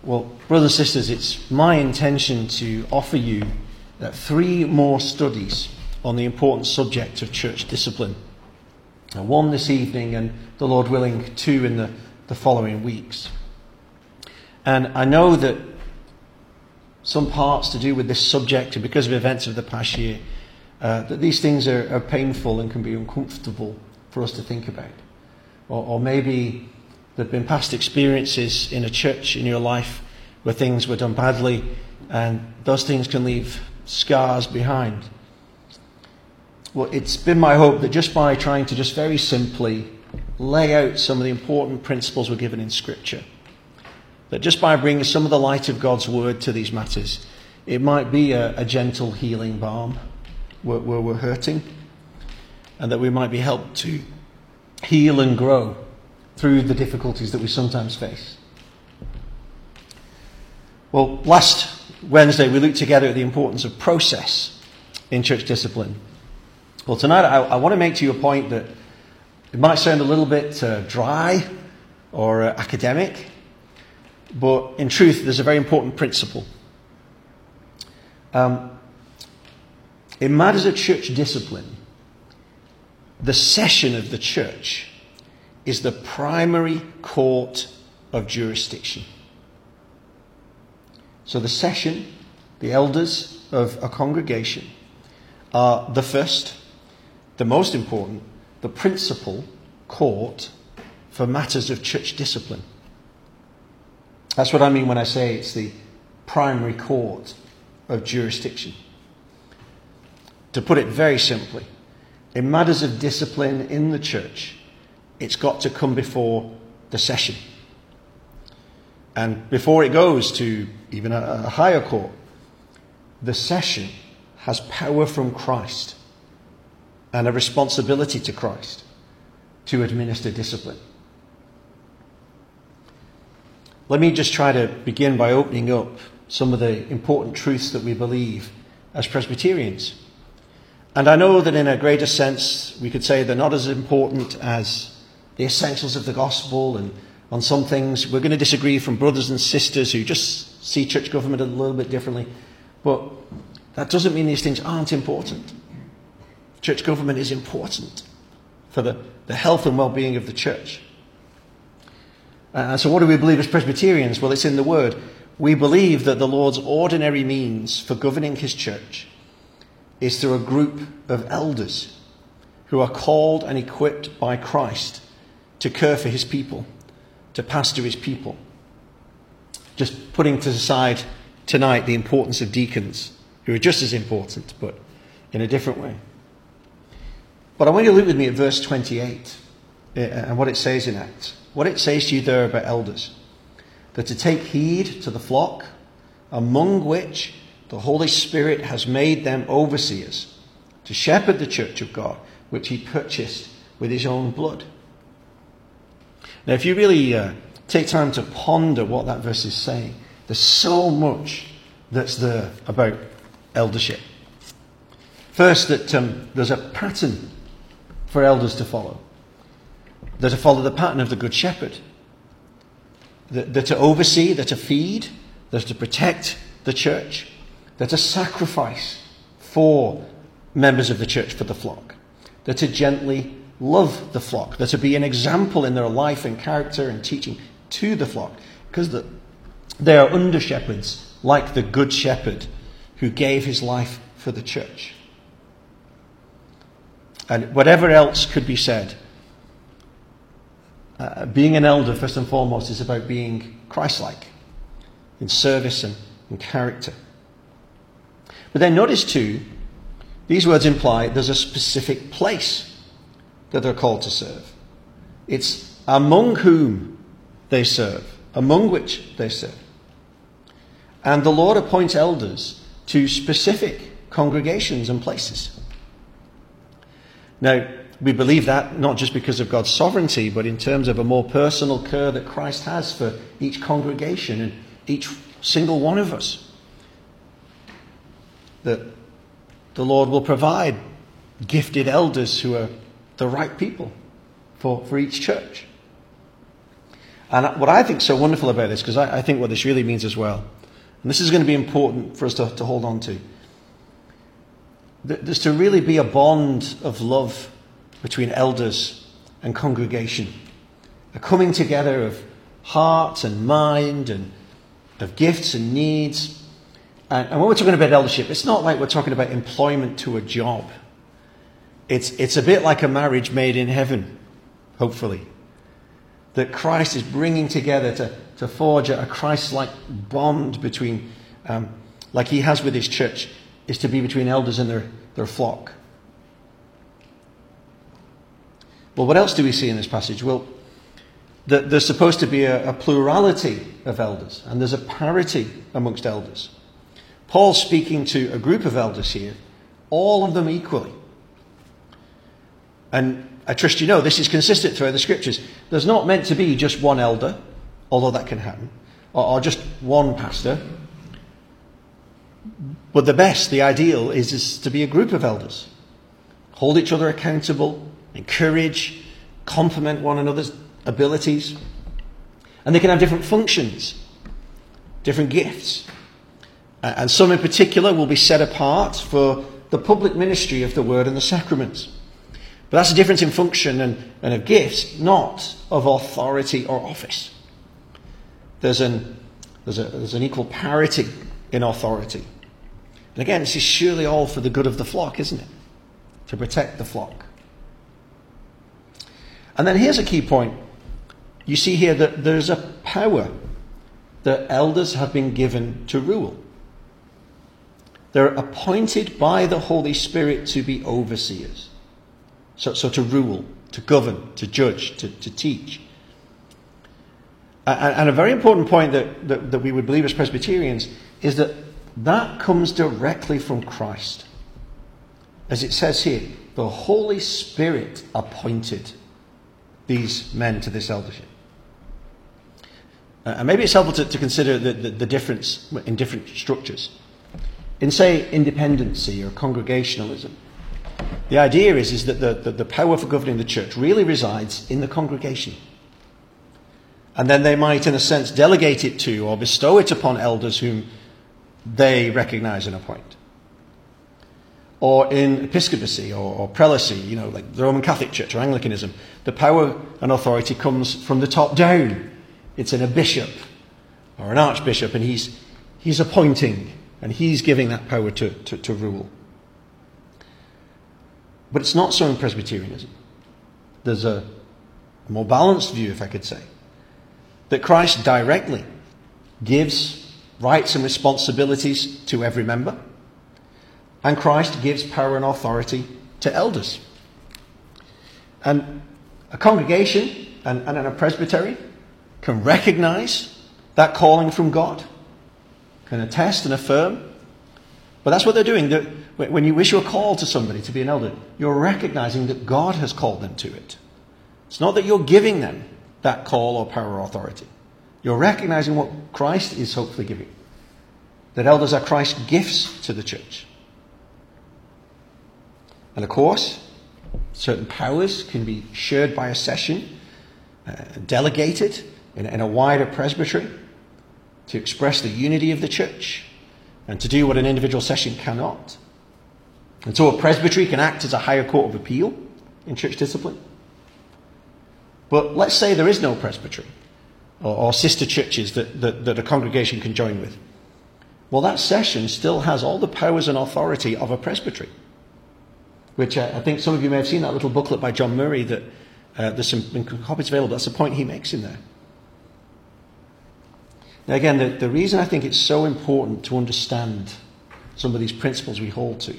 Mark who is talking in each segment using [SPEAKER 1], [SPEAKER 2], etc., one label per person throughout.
[SPEAKER 1] Well, brothers and sisters, it's my intention to offer you 3 more studies on the important subject of church discipline. One this evening and, the Lord willing, 2 in the following weeks. And I know that some parts to do with this subject, and because of events of the past year, that these things are painful and can be uncomfortable for us to think about. Or maybe there have been past experiences in a church in your life where things were done badly, and those things can leave scars behind. Well, it's been my hope that just by trying to just very simply lay out some of the important principles we're given in Scripture, that just by bringing some of the light of God's Word to these matters, it might be a gentle healing balm where we're hurting, and that we might be helped to heal and grow through the difficulties that we sometimes face. Well, last Wednesday we looked together at the importance of process in church discipline. Well, tonight I want to make to you a point that it might sound a little bit dry or academic, but in truth there's a very important principle. In matters of church discipline, the session of the church is the primary court of jurisdiction. So the session, the elders of a congregation, are the first, the most important, the principal court for matters of church discipline. That's what I mean when I say it's the primary court of jurisdiction. To put it very simply, in matters of discipline in the church, it's got to come before the session. And before it goes to even a higher court, the session has power from Christ and a responsibility to Christ to administer discipline. Let me just try to begin by opening up some of the important truths that we believe as Presbyterians. And I know that in a greater sense, we could say they're not as important as the essentials of the gospel, and on some things we're going to disagree from brothers and sisters who just see church government a little bit differently. But that doesn't mean these things aren't important. Church government is important for the health and well-being of the church. So what do we believe as Presbyterians? Well, it's in the Word. We believe that the Lord's ordinary means for governing his church is through a group of elders who are called and equipped by Christ to care for his people, to pastor his people. Just putting to the side tonight the importance of deacons, who are just as important, but in a different way. But I want you to look with me at verse 28 and what it says in Acts. What it says to you there about elders. That to take heed to the flock, among which the Holy Spirit has made them overseers, to shepherd the church of God, which he purchased with his own blood. Now, if you really take time to ponder what that verse is saying, there's so much that's there about eldership. First, that there's a pattern for elders to follow. They're to follow the pattern of the Good Shepherd. They're to oversee, they're to feed, they're to protect the church. They're to sacrifice for members of the church, for the flock. They're to gently love the flock. They're to be an example in their life and character and teaching to the flock, because they are under shepherds like the Good Shepherd who gave his life for the church. And whatever else could be said, being an elder, first and foremost, is about being Christ-like in service and in character. But then notice too, these words imply there's a specific place that they're called to serve. It's among whom they serve, among which they serve. And the Lord appoints elders to specific congregations and places. Now, we believe that not just because of God's sovereignty, but in terms of a more personal care that Christ has for each congregation and each single one of us. That the Lord will provide gifted elders who are the right people for each church. And what I think is so wonderful about this, because I think what this really means as well, and this is going to be important for us to hold on to, there's to really be a bond of love between elders and congregation, a coming together of heart and mind and of gifts and needs. And when we're talking about eldership, it's not like we're talking about employment to a job. It's a bit like a marriage made in heaven, hopefully, that Christ is bringing together to forge a Christ-like bond between, like he has with his church, is to be between elders and their flock. Well, what else do we see in this passage? Well, that there's supposed to be a plurality of elders, and there's a parity amongst elders. Paul's speaking to a group of elders here, all of them equally. And I trust you know this is consistent throughout the scriptures. There's not meant to be just one elder, although that can happen, or just one pastor. But the ideal is to be a group of elders. Hold each other accountable, encourage, complement one another's abilities. And they can have different functions, different gifts. And some in particular will be set apart for the public ministry of the word and the sacraments. But that's a difference in function and of gifts, not of authority or office. There's an equal parity in authority. And again, this is surely all for the good of the flock, isn't it? To protect the flock. And then here's a key point. You see here that there's a power that elders have been given to rule. They're appointed by the Holy Spirit to be overseers. So to rule, to govern, to judge, to teach. And a very important point that we would believe as Presbyterians is that comes directly from Christ. As it says here, the Holy Spirit appointed these men to this eldership. And maybe it's helpful to consider the difference in different structures. In, say, independency or congregationalism, the idea is that the power for governing the church really resides in the congregation. And then they might, in a sense, delegate it to or bestow it upon elders whom they recognize and appoint. Or in episcopacy or prelacy, like the Roman Catholic Church or Anglicanism, the power and authority comes from the top down. It's in a bishop or an archbishop, and he's appointing and he's giving that power to rule. But it's not so in Presbyterianism. There's a more balanced view, if I could say, that Christ directly gives rights and responsibilities to every member, and Christ gives power and authority to elders. And a congregation and a presbytery can recognize that calling from God, can attest and affirm. But that's what they're doing. When you issue a call to somebody to be an elder, you're recognizing that God has called them to it. It's not that you're giving them that call or power or authority. You're recognizing what Christ is hopefully giving. That elders are Christ's gifts to the church. And of course, certain powers can be shared by a session, delegated in a wider presbytery to express the unity of the church and to do what an individual session cannot. And so a presbytery can act as a higher court of appeal in church discipline. But let's say there is no presbytery or sister churches that a congregation can join with. Well, that session still has all the powers and authority of a presbytery, which I think some of you may have seen that little booklet by John Murray that there's some copies available. That's the point he makes in there. Now again, the reason I think it's so important to understand some of these principles we hold to,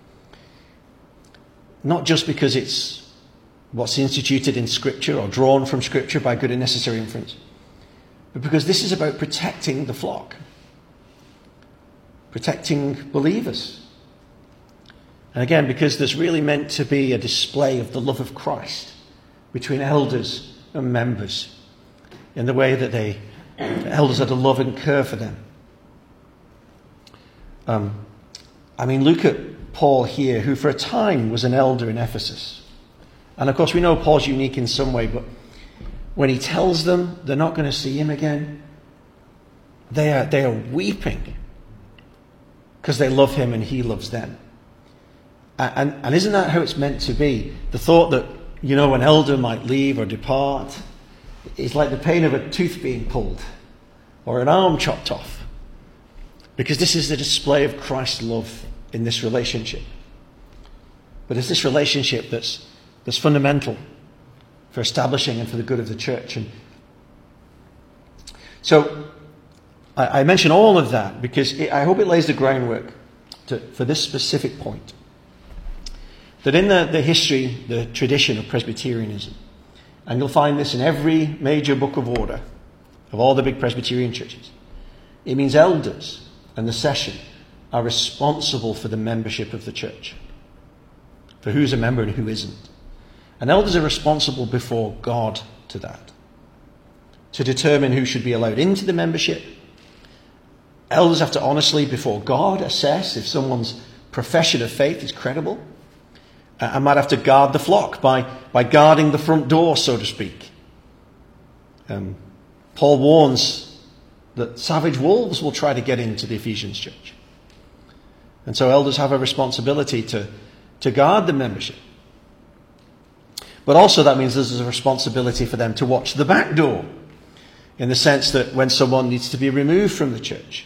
[SPEAKER 1] not just because it's what's instituted in Scripture or drawn from Scripture by good and necessary inference, but because this is about protecting the flock, protecting believers. And again, because there's really meant to be a display of the love of Christ between elders and members in the way that elders are to love and care for them. Look at Paul here, who for a time was an elder in Ephesus. And of course we know Paul's unique in some way, but when he tells them they're not going to see him again, they are weeping because they love him and he loves them. And isn't that how it's meant to be? The thought that, an elder might leave or depart is like the pain of a tooth being pulled or an arm chopped off. Because this is the display of Christ's love in this relationship. But it's this relationship that's fundamental for establishing and for the good of the church. And so I mention all of that because I hope it lays the groundwork for this specific point. That in the history, the tradition of Presbyterianism, and you'll find this in every major book of order of all the big Presbyterian churches, it means elders and the session are responsible for the membership of the church, for who's a member and who isn't. And elders are responsible before God to that, to determine who should be allowed into the membership. Elders have to honestly, before God, assess if someone's profession of faith is credible. And might have to guard the flock by guarding the front door, so to speak. Paul warns that savage wolves will try to get into the Ephesians church. And so elders have a responsibility to guard the membership. But also that means there's a responsibility for them to watch the back door, in the sense that when someone needs to be removed from the church,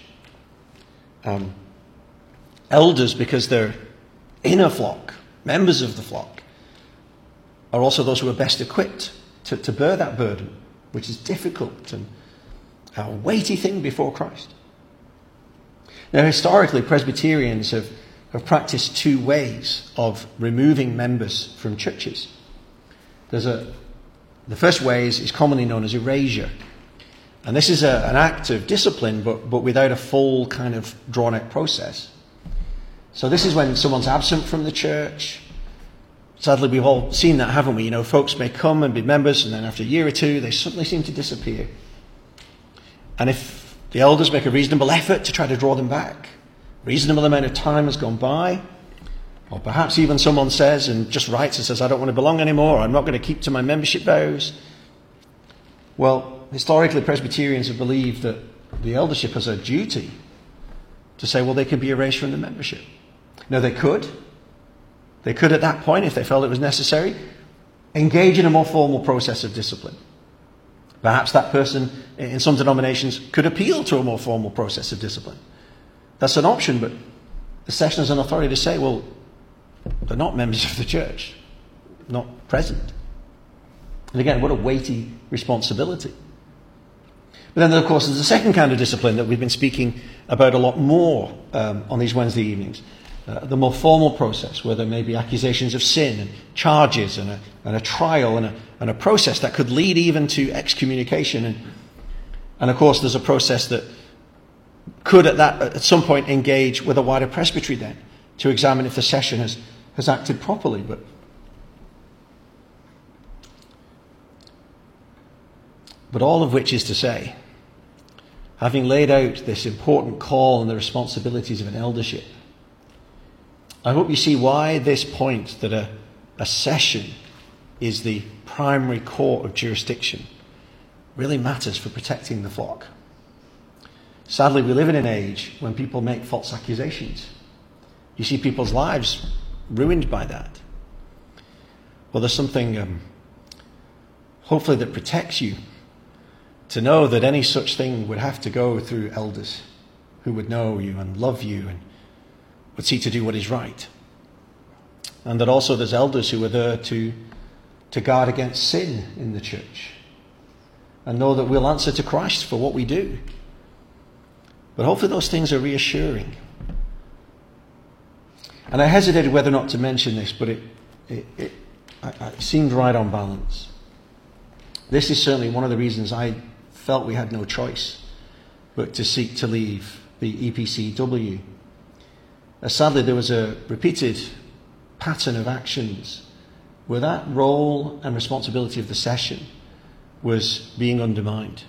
[SPEAKER 1] elders, because they're in a flock, members of the flock, are also those who are best equipped to bear that burden, which is difficult and a weighty thing before Christ. Now, historically, Presbyterians have practiced two ways of removing members from churches. The first way is commonly known as erasure. And this is an act of discipline, but without a full kind of drawn-out process. So this is when someone's absent from the church. Sadly, we've all seen that, haven't we? Folks may come and be members, and then after a year or two, they suddenly seem to disappear. And if the elders make a reasonable effort to try to draw them back, reasonable amount of time has gone by, or perhaps even someone says and just writes and says, I don't want to belong anymore, I'm not going to keep to my membership vows. Well, historically, Presbyterians have believed that the eldership has a duty to say, well, they can be erased from the membership. Now, they could at that point, if they felt it was necessary, engage in a more formal process of discipline. Perhaps that person, in some denominations, could appeal to a more formal process of discipline. That's an option, but the session has an authority to say, well, they're not members of the church, not present. And again, what a weighty responsibility. But then, of course, there's a second kind of discipline that we've been speaking about a lot more on these Wednesday evenings. The more formal process, where there may be accusations of sin and charges and a trial and a process that could lead even to excommunication. And of course, there's a process that could at some point engage with a wider presbytery then to examine if the session has acted properly. But all of which is to say, having laid out this important call and the responsibilities of an eldership, I hope you see why this point that a session is the primary court of jurisdiction really matters for protecting the flock. Sadly, we live in an age when people make false accusations. You see people's lives ruined by that. Well, there's something, hopefully, that protects you to know that any such thing would have to go through elders who would know you and love you and would seek to do what is right. And that also there's elders who are there to guard against sin in the church and know that we'll answer to Christ for what we do. But hopefully those things are reassuring. And I hesitated whether or not to mention this, but it seemed right on balance. This is certainly one of the reasons I felt we had no choice but to seek to leave the EPCW. Sadly, there was a repeated pattern of actions where that role and responsibility of the session was being undermined.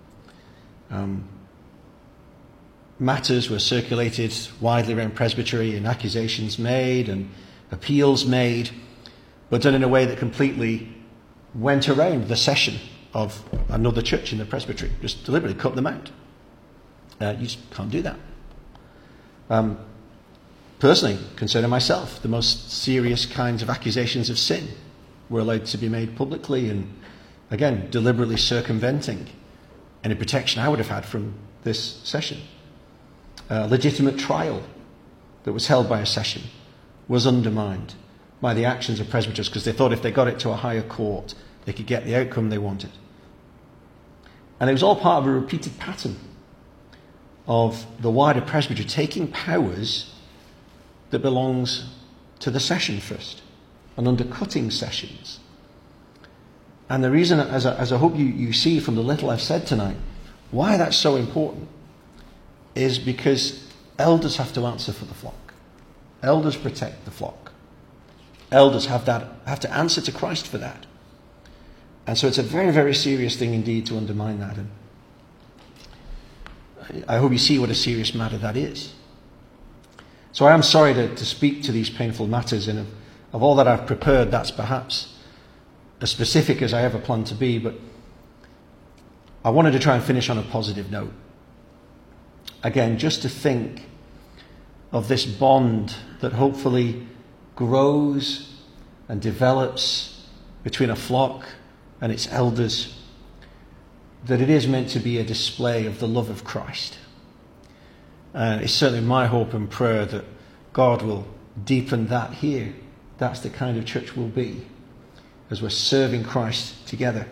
[SPEAKER 1] Matters were circulated widely around presbytery and accusations made and appeals made, but done in a way that completely went around the session of another church in the presbytery. Just deliberately cut them out. You just can't do that. Personally, consider myself, the most serious kinds of accusations of sin were allowed to be made publicly, and again, deliberately circumventing any protection I would have had from this session. A legitimate trial that was held by a session was undermined by the actions of presbyters because they thought if they got it to a higher court, they could get the outcome they wanted. And it was all part of a repeated pattern of the wider presbytery taking powers that belongs to the session first and undercutting sessions. And the reason, as I hope you see from the little I've said tonight, why that's so important is because elders have to answer for the flock. Elders protect the flock. Elders have to answer to Christ for that. And so it's a very, very serious thing indeed to undermine that. And I hope you see what a serious matter that is. So I am sorry to speak to these painful matters, and of all that I've prepared, that's perhaps as specific as I ever planned to be, but I wanted to try and finish on a positive note. Again, just to think of this bond that hopefully grows and develops between a flock and its elders, that it is meant to be a display of the love of Christ. And it's certainly my hope and prayer that God will deepen that here. That's the kind of church we'll be as we're serving Christ together.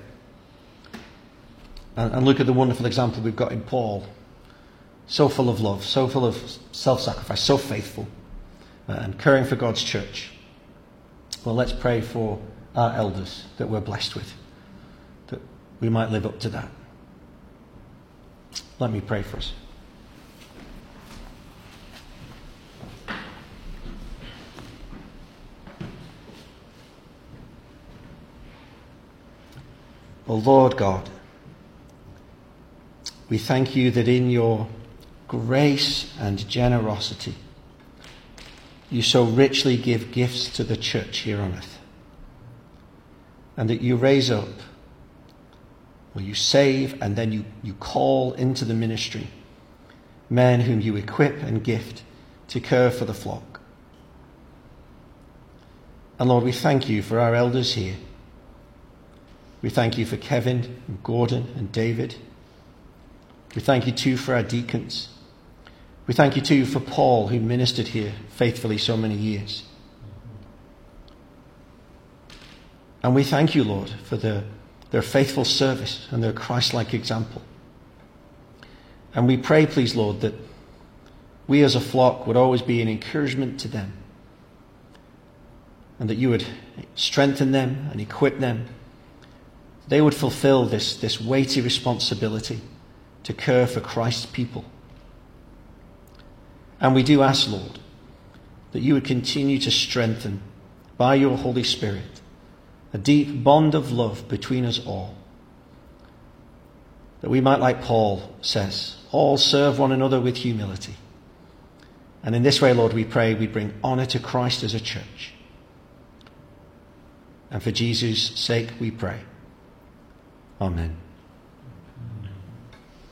[SPEAKER 1] And look at the wonderful example we've got in Paul. So full of love, so full of self-sacrifice, so faithful, and caring for God's church. Well, let's pray for our elders that we're blessed with, that we might live up to that. Let me pray for us. O Lord God, we thank you that in your grace and generosity, you so richly give gifts to the church here on earth, and that you raise up, well, you save, and then you call into the ministry men whom you equip and gift to care for the flock. And Lord, we thank you for our elders here. We thank you for Kevin and Gordon and David. We thank you too for our deacons. We thank you too for Paul, who ministered here faithfully so many years. And we thank you, Lord, for their faithful service and their Christ-like example. And we pray, please, Lord, that we as a flock would always be an encouragement to them, and that you would strengthen them and equip them. They would fulfill this weighty responsibility to care for Christ's people. And we do ask, Lord, that you would continue to strengthen, by your Holy Spirit, a deep bond of love between us all. That we might, like Paul says, all serve one another with humility. And in this way, Lord, we pray we bring honour to Christ as a church. And for Jesus' sake we pray. Amen.